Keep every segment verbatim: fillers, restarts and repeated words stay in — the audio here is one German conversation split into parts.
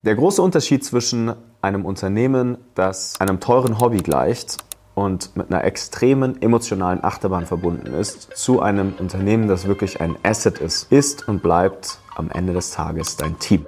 Der große Unterschied zwischen einem Unternehmen, das einem teuren Hobby gleicht und mit einer extremen emotionalen Achterbahn verbunden ist, zu einem Unternehmen, das wirklich ein Asset ist, ist und bleibt am Ende des Tages dein Team.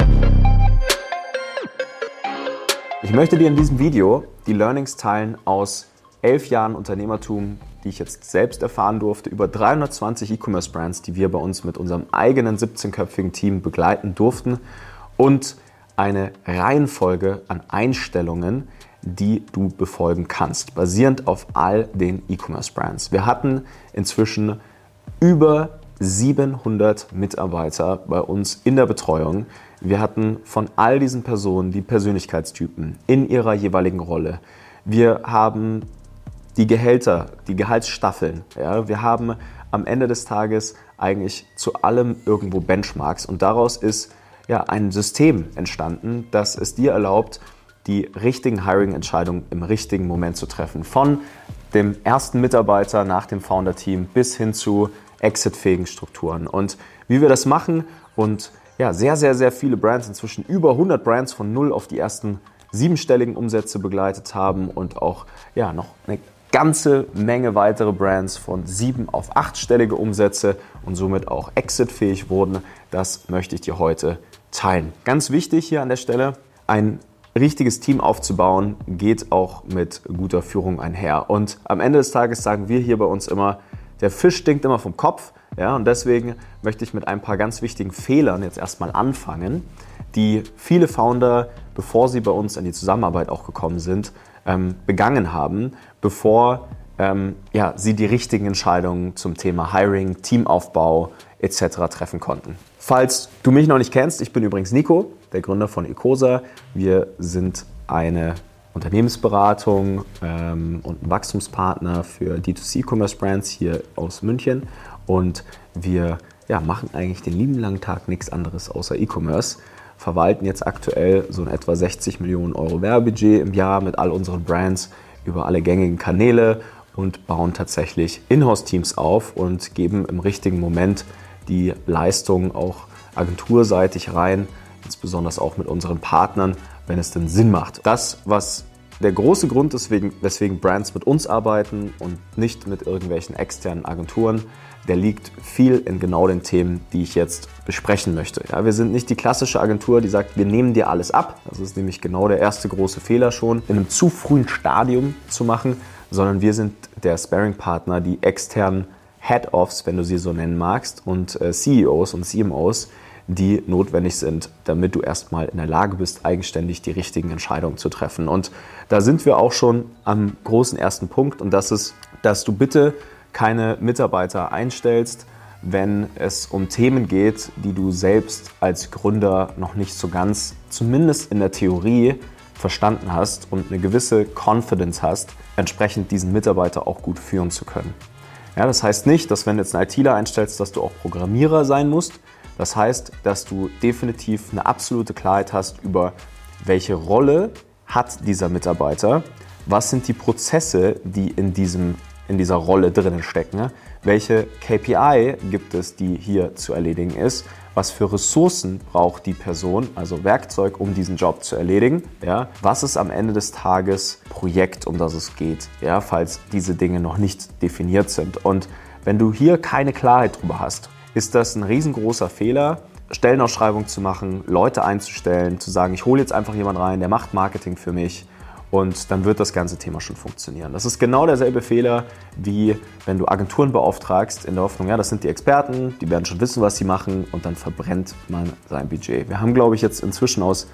Ich möchte dir in diesem Video die Learnings teilen aus elf Jahren Unternehmertum, die ich jetzt selbst erfahren durfte, über dreihundertzwanzig E-Commerce-Brands, die wir bei uns mit unserem eigenen siebzehnköpfigen Team begleiten durften, und eine Reihenfolge an Einstellungen, die du befolgen kannst, basierend auf all den E-Commerce-Brands. Wir hatten inzwischen über siebenhundert Mitarbeiter bei uns in der Betreuung. Wir hatten von all diesen Personen die Persönlichkeitstypen in ihrer jeweiligen Rolle. Wir haben die Gehälter, die Gehaltsstaffeln. Ja, wir haben am Ende des Tages eigentlich zu allem irgendwo Benchmarks, und daraus ist ja ein System entstanden, das es dir erlaubt, die richtigen Hiring-Entscheidungen im richtigen Moment zu treffen. Von dem ersten Mitarbeiter nach dem Founder-Team bis hin zu exitfähigen Strukturen. Und wie wir das machen und ja, sehr, sehr, sehr viele Brands, inzwischen über hundert Brands von null auf die ersten siebenstelligen Umsätze begleitet haben und auch ja, noch eine ganze Menge weitere Brands von sieben auf achtstellige Umsätze und somit auch exitfähig wurden, das möchte ich dir heute teilen. Ganz wichtig hier an der Stelle, ein richtiges Team aufzubauen, geht auch mit guter Führung einher. Und am Ende des Tages sagen wir hier bei uns immer, der Fisch stinkt immer vom Kopf. Ja, und deswegen möchte ich mit ein paar ganz wichtigen Fehlern jetzt erstmal anfangen, die viele Founder, bevor sie bei uns in die Zusammenarbeit auch gekommen sind, ähm, begangen haben, bevor ähm, ja, sie die richtigen Entscheidungen zum Thema Hiring, Teamaufbau et cetera treffen konnten. Falls du mich noch nicht kennst, ich bin übrigens Nico, der Gründer von Ecosa. Wir sind eine Unternehmensberatung ähm, und ein Wachstumspartner für D zwei C E-Commerce Brands hier aus München, und wir ja, machen eigentlich den lieben langen Tag nichts anderes außer E-Commerce. Verwalten jetzt aktuell so in etwa sechzig Millionen Euro Werbebudget im Jahr mit all unseren Brands über alle gängigen Kanäle und bauen tatsächlich Inhouse-Teams auf und geben im richtigen Moment die Leistung auch agenturseitig rein, insbesondere auch mit unseren Partnern, wenn es denn Sinn macht. Das, was der große Grund ist, weswegen Brands mit uns arbeiten und nicht mit irgendwelchen externen Agenturen, der liegt viel in genau den Themen, die ich jetzt besprechen möchte. Ja, wir sind nicht die klassische Agentur, die sagt, wir nehmen dir alles ab. Das ist nämlich genau der erste große Fehler schon, in einem zu frühen Stadium zu machen, sondern wir sind der Sparring-Partner, die externen Head-Offs, wenn du sie so nennen magst, und äh, C E Os und C M Os, die notwendig sind, damit du erstmal in der Lage bist, eigenständig die richtigen Entscheidungen zu treffen. Und da sind wir auch schon am großen ersten Punkt, und das ist, dass du bitte keine Mitarbeiter einstellst, wenn es um Themen geht, die du selbst als Gründer noch nicht so ganz, zumindest in der Theorie, verstanden hast und eine gewisse Confidence hast, entsprechend diesen Mitarbeiter auch gut führen zu können. Ja, das heißt nicht, dass wenn du jetzt einen ITler einstellst, dass du auch Programmierer sein musst. Das heißt, dass du definitiv eine absolute Klarheit hast über, welche Rolle hat dieser Mitarbeiter, was sind die Prozesse, die in, diesem, in dieser Rolle drinnen stecken, welche K P I gibt es, die hier zu erledigen ist, was für Ressourcen braucht die Person, also Werkzeug, um diesen Job zu erledigen, ja, was ist am Ende des Tages Projekt, um das es geht, ja, falls diese Dinge noch nicht definiert sind. Und wenn du hier keine Klarheit drüber hast, ist das ein riesengroßer Fehler, Stellenausschreibung zu machen, Leute einzustellen, zu sagen, ich hole jetzt einfach jemanden rein, der macht Marketing für mich, und dann wird das ganze Thema schon funktionieren. Das ist genau derselbe Fehler, wie wenn du Agenturen beauftragst, in der Hoffnung, ja, das sind die Experten, die werden schon wissen, was sie machen, und dann verbrennt man sein Budget. Wir haben, glaube ich, jetzt inzwischen aus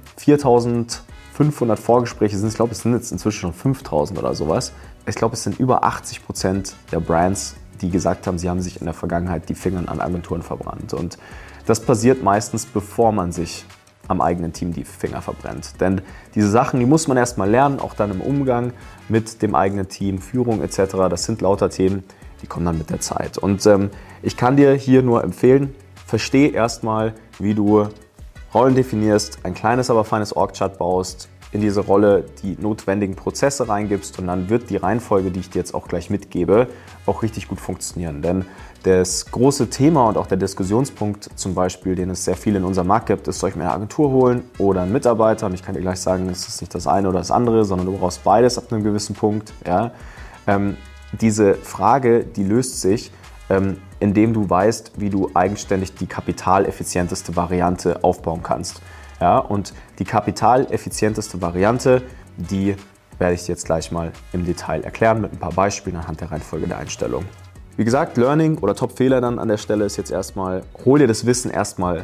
viertausendfünfhundert Vorgespräche, sind, ich glaube, es sind jetzt inzwischen schon fünftausend oder sowas. Ich glaube, es sind über achtzig Prozent der Brands, die gesagt haben, sie haben sich in der Vergangenheit die Finger an Agenturen verbrannt. Und das passiert meistens, bevor man sich am eigenen Team die Finger verbrennt. Denn diese Sachen, die muss man erstmal lernen, auch dann im Umgang mit dem eigenen Team, Führung et cetera. Das sind lauter Themen, die kommen dann mit der Zeit. Und ähm, ich kann dir hier nur empfehlen, versteh erstmal, wie du Rollen definierst, ein kleines, aber feines Org-Chart baust, in diese Rolle die notwendigen Prozesse reingibst und dann wird die Reihenfolge, die ich dir jetzt auch gleich mitgebe, auch richtig gut funktionieren. Denn das große Thema und auch der Diskussionspunkt zum Beispiel, den es sehr viel in unserem Markt gibt, ist, soll ich mir eine Agentur holen oder einen Mitarbeiter? Und ich kann dir gleich sagen, es ist nicht das eine oder das andere, sondern du brauchst beides ab einem gewissen Punkt. Ja? Ähm, diese Frage, die löst sich, ähm, indem du weißt, wie du eigenständig die kapitaleffizienteste Variante aufbauen kannst. Ja? Und die kapitaleffizienteste Variante, die werde ich dir jetzt gleich mal im Detail erklären mit ein paar Beispielen anhand der Reihenfolge der Einstellung. Wie gesagt, Learning oder Top-Fehler dann an der Stelle ist jetzt erstmal, hol dir das Wissen erstmal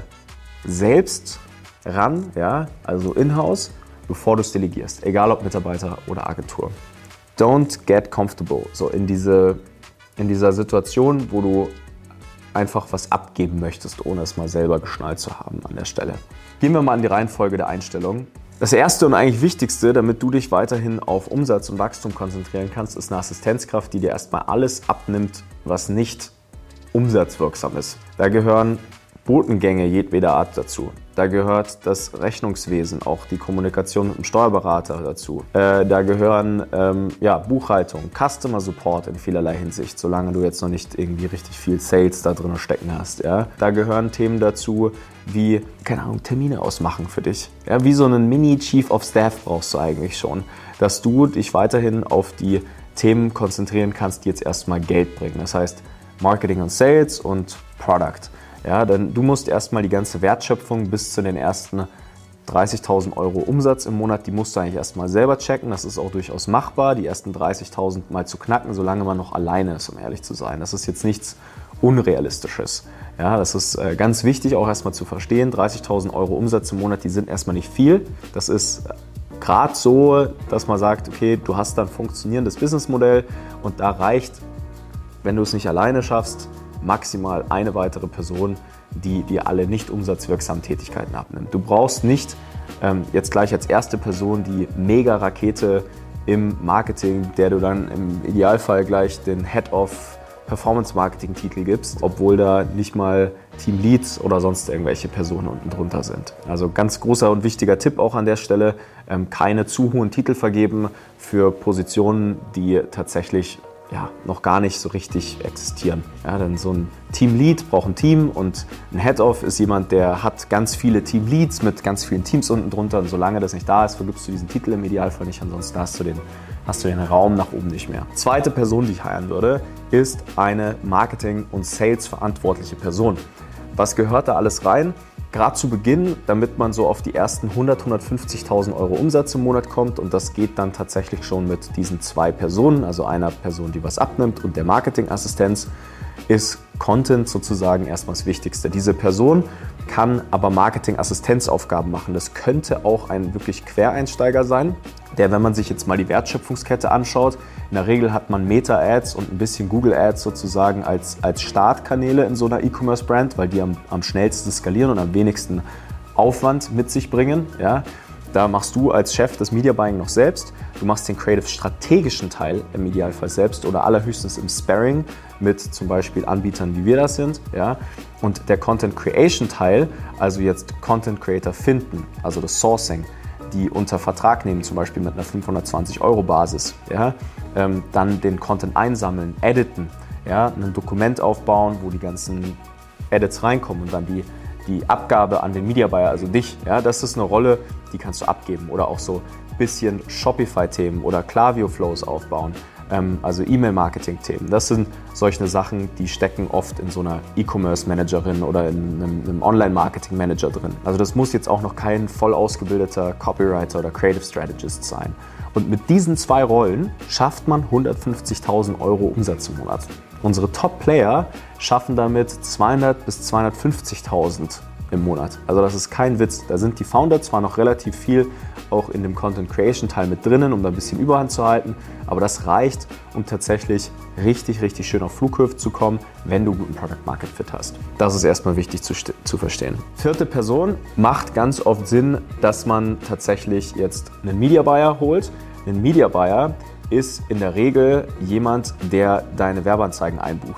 selbst ran, ja, also in-house, bevor du es delegierst, egal ob Mitarbeiter oder Agentur. Don't get comfortable, so in, diese, in dieser Situation, wo du einfach was abgeben möchtest, ohne es mal selber geschnallt zu haben an der Stelle. Gehen wir mal an die Reihenfolge der Einstellung. Das erste und eigentlich wichtigste, damit du dich weiterhin auf Umsatz und Wachstum konzentrieren kannst, ist eine Assistenzkraft, die dir erstmal alles abnimmt, was nicht umsatzwirksam ist. Da gehören Botengänge jedweder Art dazu. Da gehört das Rechnungswesen, auch die Kommunikation mit dem Steuerberater dazu. Äh, da gehören ähm, ja, Buchhaltung, Customer Support in vielerlei Hinsicht, solange du jetzt noch nicht irgendwie richtig viel Sales da drin stecken hast. Ja? Da gehören Themen dazu, wie, keine Ahnung, Termine ausmachen für dich. Ja, wie so einen Mini-Chief of Staff brauchst du eigentlich schon, dass du dich weiterhin auf die Themen konzentrieren kannst, die jetzt erstmal Geld bringen. Das heißt Marketing und Sales und Product. Ja, denn du musst erstmal die ganze Wertschöpfung bis zu den ersten dreißigtausend Euro Umsatz im Monat, die musst du eigentlich erstmal selber checken. Das ist auch durchaus machbar, die ersten dreißigtausend mal zu knacken, solange man noch alleine ist, um ehrlich zu sein. Das ist jetzt nichts Unrealistisches. Ja, das ist äh, ganz wichtig auch erstmal zu verstehen. dreißigtausend Euro Umsatz im Monat, die sind erstmal nicht viel. Das ist gerade so, dass man sagt, okay, du hast da ein funktionierendes Businessmodell und da reicht, wenn du es nicht alleine schaffst, maximal eine weitere Person, die dir alle nicht umsatzwirksamen Tätigkeiten abnimmt. Du brauchst nicht ähm, jetzt gleich als erste Person die Mega-Rakete im Marketing, der du dann im Idealfall gleich den Head of Performance-Marketing-Titel gibst, obwohl da nicht mal Team-Leads oder sonst irgendwelche Personen unten drunter sind. Also ganz großer und wichtiger Tipp auch an der Stelle, ähm, keine zu hohen Titel vergeben für Positionen, die tatsächlich ja, noch gar nicht so richtig existieren. Ja, denn so ein Team-Lead braucht ein Team und ein Head-Off ist jemand, der hat ganz viele Team-Leads mit ganz vielen Teams unten drunter und solange das nicht da ist, vergibst du diesen Titel im Idealfall nicht, ansonsten hast du den, hast du den Raum nach oben nicht mehr. Zweite Person, die ich heiren würde, ist eine Marketing- und Sales-verantwortliche Person. Was gehört da alles rein? Gerade zu Beginn, damit man so auf die ersten hundert, hundertfünfzigtausend Euro Umsatz im Monat kommt und das geht dann tatsächlich schon mit diesen zwei Personen, also einer Person, die was abnimmt und der Marketingassistenz, ist Content sozusagen erstmal das Wichtigste. Diese Person kann aber Marketingassistenzaufgaben machen. Das könnte auch ein wirklich Quereinsteiger sein, der, wenn man sich jetzt mal die Wertschöpfungskette anschaut, in der Regel hat man Meta-Ads und ein bisschen Google-Ads sozusagen als, als Startkanäle in so einer E-Commerce-Brand, weil die am, am schnellsten skalieren und am wenigsten Aufwand mit sich bringen. Ja. Da machst du als Chef das Media Buying noch selbst. Du machst den creative-strategischen Teil im Idealfall selbst oder allerhöchstens im Sparring mit zum Beispiel Anbietern, wie wir das sind. Ja. Und der Content-Creation-Teil, also jetzt Content-Creator finden, also das Sourcing, die unter Vertrag nehmen, zum Beispiel mit einer fünfhundertzwanzig Euro Basis, ja, ähm, dann den Content einsammeln, editen, ja, ein Dokument aufbauen, wo die ganzen Edits reinkommen und dann die, die Abgabe an den Media Buyer, also dich, ja, das ist eine Rolle, die kannst du abgeben oder auch so ein bisschen Shopify-Themen oder Klaviyo-Flows aufbauen. Also E-Mail-Marketing-Themen. Das sind solche Sachen, die stecken oft in so einer E-Commerce-Managerin oder in einem, einem Online-Marketing-Manager drin. Also das muss jetzt auch noch kein voll ausgebildeter Copywriter oder Creative Strategist sein. Und mit diesen zwei Rollen schafft man hundertfünfzigtausend Euro Umsatz im Monat. Unsere Top-Player schaffen damit zweihundert bis zweihundertfünfzigtausend im Monat. Also das ist kein Witz. Da sind die Founder zwar noch relativ viel auch in dem Content-Creation-Teil mit drinnen, um da ein bisschen Überhand zu halten, aber das reicht, um tatsächlich richtig, richtig schön auf Flughöfe zu kommen, wenn du guten Product-Market-Fit hast. Das ist erstmal wichtig zu, zu verstehen. Vierte Person macht ganz oft Sinn, dass man tatsächlich jetzt einen Media-Buyer holt. Ein Media-Buyer ist in der Regel jemand, der deine Werbeanzeigen einbucht.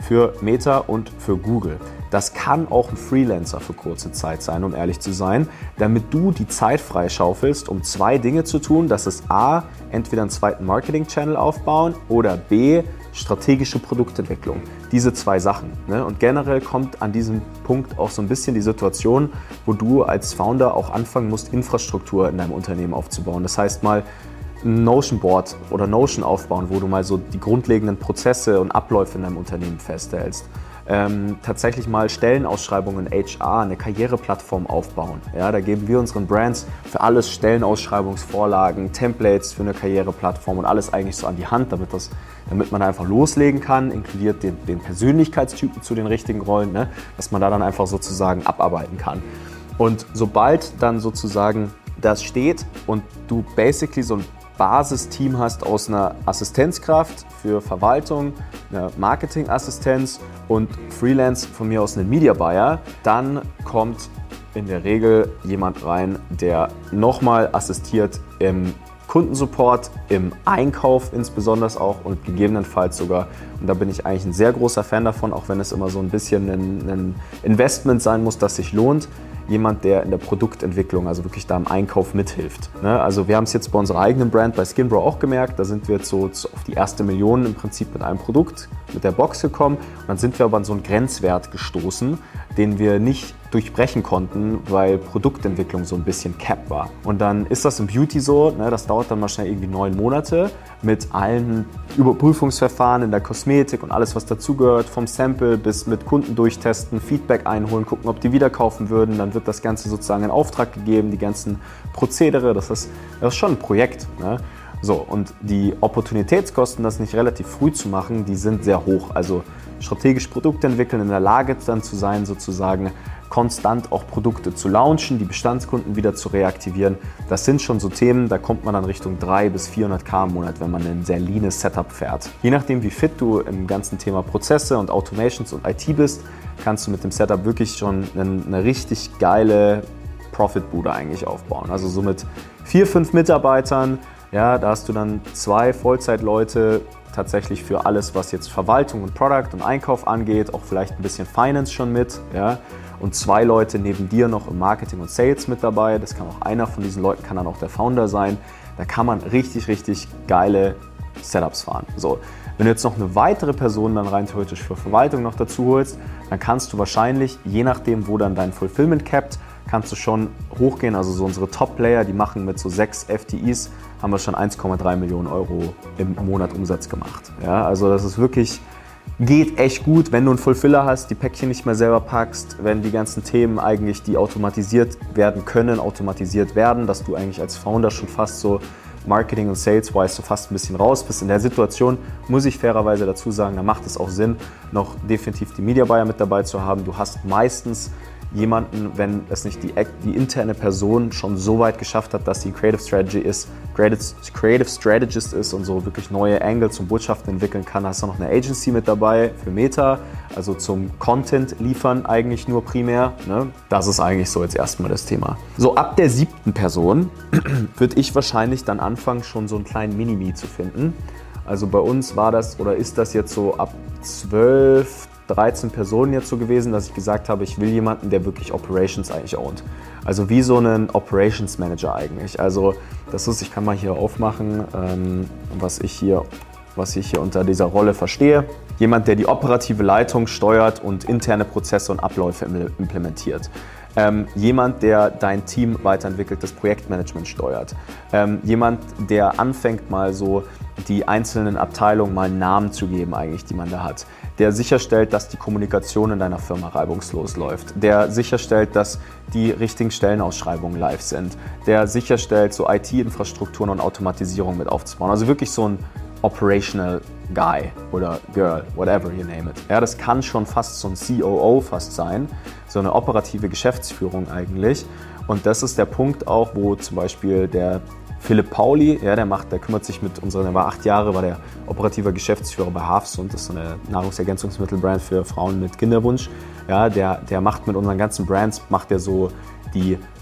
für Meta und für Google. Das kann auch ein Freelancer für kurze Zeit sein, um ehrlich zu sein, damit du die Zeit freischaufelst, um zwei Dinge zu tun. Das ist A, entweder einen zweiten Marketing-Channel aufbauen oder B, strategische Produktentwicklung. Diese zwei Sachen. Ne? Und generell kommt an diesem Punkt auch so ein bisschen die Situation, wo du als Founder auch anfangen musst, Infrastruktur in deinem Unternehmen aufzubauen. Das heißt mal, ein Notion Board oder Notion aufbauen, wo du mal so die grundlegenden Prozesse und Abläufe in deinem Unternehmen festhältst. Ähm, tatsächlich mal Stellenausschreibungen in H R, eine Karriereplattform aufbauen. Ja, da geben wir unseren Brands für alles Stellenausschreibungsvorlagen, Templates für eine Karriereplattform und alles eigentlich so an die Hand, damit, das, damit man da einfach loslegen kann, inkludiert den, den Persönlichkeitstypen zu den richtigen Rollen, ne, dass man da dann einfach sozusagen abarbeiten kann. Und sobald dann sozusagen das steht und du basically so ein Basisteam hast aus einer Assistenzkraft für Verwaltung, einer Marketingassistenz und Freelance von mir aus einem Media Buyer, dann kommt in der Regel jemand rein, der nochmal assistiert im Kundensupport, im Einkauf insbesondere auch und gegebenenfalls sogar, und da bin ich eigentlich ein sehr großer Fan davon, auch wenn es immer so ein bisschen ein, ein Investment sein muss, das sich lohnt, jemand, der in der Produktentwicklung, also wirklich da im Einkauf mithilft. Ne? Also wir haben es jetzt bei unserer eigenen Brand, bei Skinbro auch gemerkt, da sind wir jetzt so auf die erste Million im Prinzip mit einem Produkt, mit der Box gekommen und dann sind wir aber an so einen Grenzwert gestoßen, den wir nicht durchbrechen konnten, weil Produktentwicklung so ein bisschen cap war. Und dann ist das im Beauty so, ne, das dauert dann mal schnell irgendwie neun Monate mit allen Überprüfungsverfahren in der Kosmetik und alles, was dazugehört, vom Sample bis mit Kunden durchtesten, Feedback einholen, gucken, ob die wieder kaufen würden, dann wird das Ganze sozusagen in Auftrag gegeben, die ganzen Prozedere, das ist, das ist schon ein Projekt. Ne? So, und die Opportunitätskosten, das nicht relativ früh zu machen, die sind sehr hoch. Also strategisch Produkte entwickeln, in der Lage dann zu sein, sozusagen konstant auch Produkte zu launchen, die Bestandskunden wieder zu reaktivieren. Das sind schon so Themen, da kommt man dann Richtung dreihundert bis vierhunderttausend im Monat, wenn man ein sehr leanes Setup fährt. Je nachdem, wie fit du im ganzen Thema Prozesse und Automations und I T bist, kannst du mit dem Setup wirklich schon eine, eine richtig geile Profitbude eigentlich aufbauen. Also so mit vier, fünf Mitarbeitern, ja, da hast du dann zwei Vollzeitleute tatsächlich für alles, was jetzt Verwaltung und Product und Einkauf angeht, auch vielleicht ein bisschen Finance schon mit, ja, und zwei Leute neben dir noch im Marketing und Sales mit dabei. Das kann auch einer von diesen Leuten, kann dann auch der Founder sein. Da kann man richtig, richtig geile Setups fahren. So, wenn du jetzt noch eine weitere Person dann rein theoretisch für Verwaltung noch dazu holst, dann kannst du wahrscheinlich, je nachdem, wo dann dein Fulfillment capped, kannst du schon hochgehen. Also so unsere Top-Player, die machen mit so sechs F T Es, haben wir schon eins Komma drei Millionen Euro im Monat Umsatz gemacht. Ja, also das ist wirklich, geht echt gut, wenn du einen Fulfiller hast, die Päckchen nicht mehr selber packst, wenn die ganzen Themen eigentlich, die automatisiert werden können, automatisiert werden, dass du eigentlich als Founder schon fast so Marketing und Sales-wise so fast ein bisschen raus bist. In der Situation muss ich fairerweise dazu sagen, da macht es auch Sinn, noch definitiv die Media Buyer mit dabei zu haben. Du hast meistens jemanden, wenn es nicht die, die interne Person schon so weit geschafft hat, dass sie Creative Strategy ist, Creative Strategist ist und so wirklich neue Angles und Botschaften entwickeln kann, hast du noch eine Agency mit dabei für Meta, also zum Content liefern eigentlich nur primär. Ne? Das ist eigentlich so jetzt erstmal das Thema. So, ab der siebten Person würde ich wahrscheinlich dann anfangen, schon so einen kleinen Mini-Me zu finden. Also bei uns war das oder ist das jetzt so ab zwölf, dreizehn Personen jetzt so gewesen, dass ich gesagt habe, ich will jemanden, der wirklich Operations eigentlich ownt. Also wie so einen Operations Manager eigentlich. Also das ist, ich kann mal hier aufmachen, ähm, was ich hier, was ich hier unter dieser Rolle verstehe. Jemand, der die operative Leitung steuert und interne Prozesse und Abläufe implementiert. Ähm, jemand, der dein Team weiterentwickelt, das Projektmanagement steuert. Ähm, jemand, der anfängt mal so die einzelnen Abteilungen mal Namen zu geben eigentlich, die man da hat. Der sicherstellt, dass die Kommunikation in deiner Firma reibungslos läuft. Der sicherstellt, dass die richtigen Stellenausschreibungen live sind. Der sicherstellt, so I T-Infrastrukturen und Automatisierung mit aufzubauen. Also wirklich so ein Operational Guy oder Girl, whatever you name it. Ja, das kann schon fast so ein C O O fast sein, so eine operative Geschäftsführung eigentlich. Und das ist der Punkt auch, wo zum Beispiel der Philipp Pauli, ja, der macht, der kümmert sich mit unseren, der war acht Jahre, war der operativer Geschäftsführer bei Hafsund, das ist so eine Nahrungsergänzungsmittelbrand für Frauen mit Kinderwunsch. Ja, der, der macht mit unseren ganzen Brands, macht er so die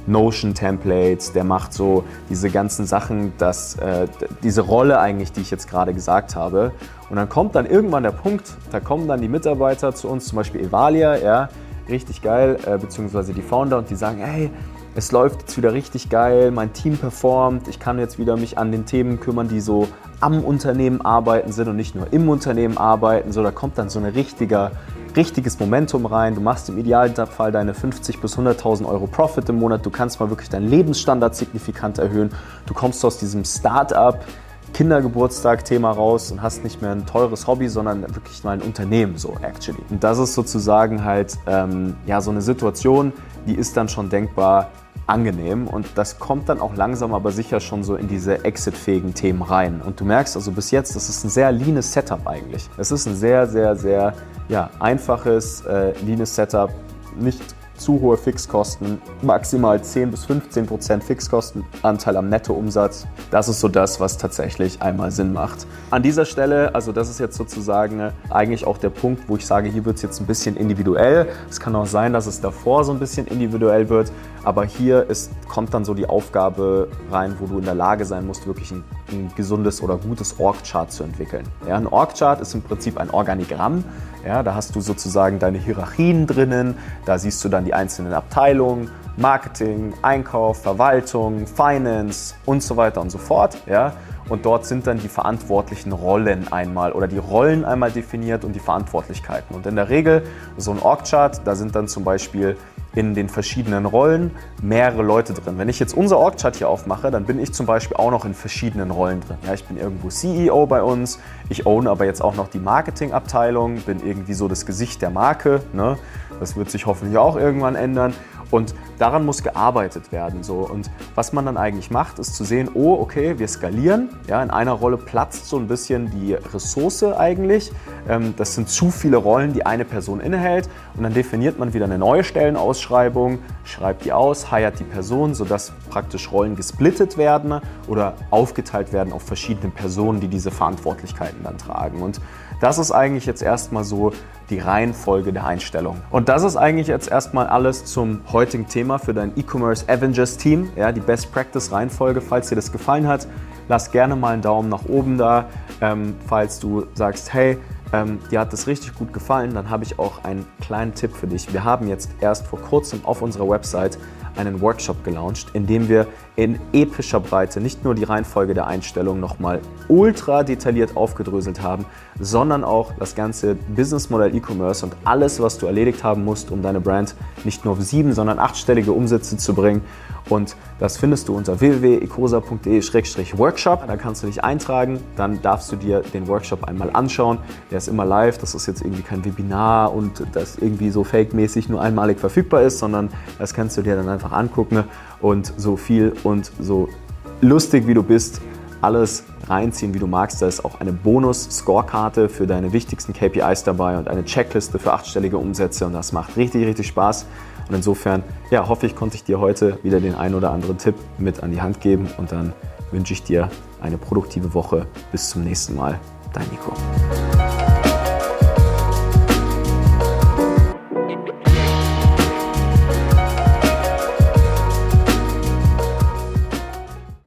Notion-Templates, der macht so diese ganzen Sachen, dass, äh, diese Rolle eigentlich, die ich jetzt gerade gesagt habe. Und dann kommt dann irgendwann der Punkt, da kommen dann die Mitarbeiter zu uns, zum Beispiel Evalia, ja, richtig geil, äh, beziehungsweise die Founder, und die sagen, hey, es läuft jetzt wieder richtig geil, mein Team performt, ich kann jetzt wieder mich an den Themen kümmern, die so am Unternehmen arbeiten sind und nicht nur im Unternehmen arbeiten. So, da kommt dann so ein richtiger, richtiges Momentum rein. Du machst im Idealfall deine fünfzig bis hunderttausend Euro Profit im Monat. Du kannst mal wirklich deinen Lebensstandard signifikant erhöhen. Du kommst aus diesem Start-up Kindergeburtstag-Thema raus und hast nicht mehr ein teures Hobby, sondern wirklich mal ein Unternehmen, so actually. Und das ist sozusagen halt ähm, ja, so eine Situation, die ist dann schon denkbar angenehm, und das kommt dann auch langsam aber sicher schon so in diese exit-fähigen Themen rein. Und du merkst also bis jetzt, das ist ein sehr leanes Setup eigentlich. Es ist ein sehr, sehr, sehr ja, einfaches, äh, leanes Setup, nicht zu hohe Fixkosten, maximal zehn bis fünfzehn Prozent Fixkostenanteil am Nettoumsatz. Das ist so das, was tatsächlich einmal Sinn macht. An dieser Stelle, also das ist jetzt sozusagen eigentlich auch der Punkt, wo ich sage, hier wird es jetzt ein bisschen individuell. Es kann auch sein, dass es davor so ein bisschen individuell wird, aber hier ist, kommt dann so die Aufgabe rein, wo du in der Lage sein musst, wirklich ein, ein gesundes oder gutes Org-Chart zu entwickeln. Ja, ein Org-Chart ist im Prinzip ein Organigramm. Ja, da hast du sozusagen deine Hierarchien drinnen, da siehst du dann die einzelnen Abteilungen, Marketing, Einkauf, Verwaltung, Finance und so weiter und so fort. Ja? Und dort sind dann die verantwortlichen Rollen einmal oder die Rollen einmal definiert und die Verantwortlichkeiten. Und in der Regel so ein Org-Chart, da sind dann zum Beispiel in den verschiedenen Rollen mehrere Leute drin. Wenn ich jetzt unser Org-Chart hier aufmache, dann bin ich zum Beispiel auch noch in verschiedenen Rollen drin. Ja, ich bin irgendwo C E O bei uns, ich own aber jetzt auch noch die Marketingabteilung, bin irgendwie so das Gesicht der Marke. Ne? Das wird sich hoffentlich auch irgendwann ändern. Und daran muss gearbeitet werden. So. Und was man dann eigentlich macht, ist zu sehen, oh, okay, wir skalieren. Ja, in einer Rolle platzt so ein bisschen die Ressource eigentlich. Ähm, das sind zu viele Rollen, die eine Person innehält. Und dann definiert man wieder eine neue Stellenausschreibung, schreibt die aus, hiert die Person, sodass praktisch Rollen gesplittet werden oder aufgeteilt werden auf verschiedene Personen, die diese Verantwortlichkeiten dann tragen. Und das ist eigentlich jetzt erstmal so die Reihenfolge der Einstellung. Und das ist eigentlich jetzt erstmal alles zum heutigen Thema für dein E-Commerce Avengers Team. Ja, die Best Practice Reihenfolge. Falls dir das gefallen hat, lass gerne mal einen Daumen nach oben da. Ähm, falls du sagst, hey, ähm, dir hat das richtig gut gefallen, dann habe ich auch einen kleinen Tipp für dich. Wir haben jetzt erst vor kurzem auf unserer Website einen Workshop gelauncht, in dem wir in epischer Breite nicht nur die Reihenfolge der Einstellung nochmal ultra detailliert aufgedröselt haben, sondern auch das ganze Businessmodell E-Commerce und alles, was du erledigt haben musst, um deine Brand nicht nur auf sieben, sondern achtstellige Umsätze zu bringen. Und das findest du unter w w w punkt ecosa punkt de slash workshop. Da kannst du dich eintragen, dann darfst du dir den Workshop einmal anschauen. Der ist immer live, das ist jetzt irgendwie kein Webinar und das irgendwie so fake-mäßig nur einmalig verfügbar ist, sondern das kannst du dir dann einfach angucken und so viel und so lustig wie du bist, alles reinziehen, wie du magst. Da ist auch eine Bonus-Scorekarte für deine wichtigsten K P Is dabei und eine Checkliste für achtstellige Umsätze, und das macht richtig, richtig Spaß. Und insofern, ja, hoffe ich, konnte ich dir heute wieder den einen oder anderen Tipp mit an die Hand geben, und dann wünsche ich dir eine produktive Woche. Bis zum nächsten Mal. Dein Nico.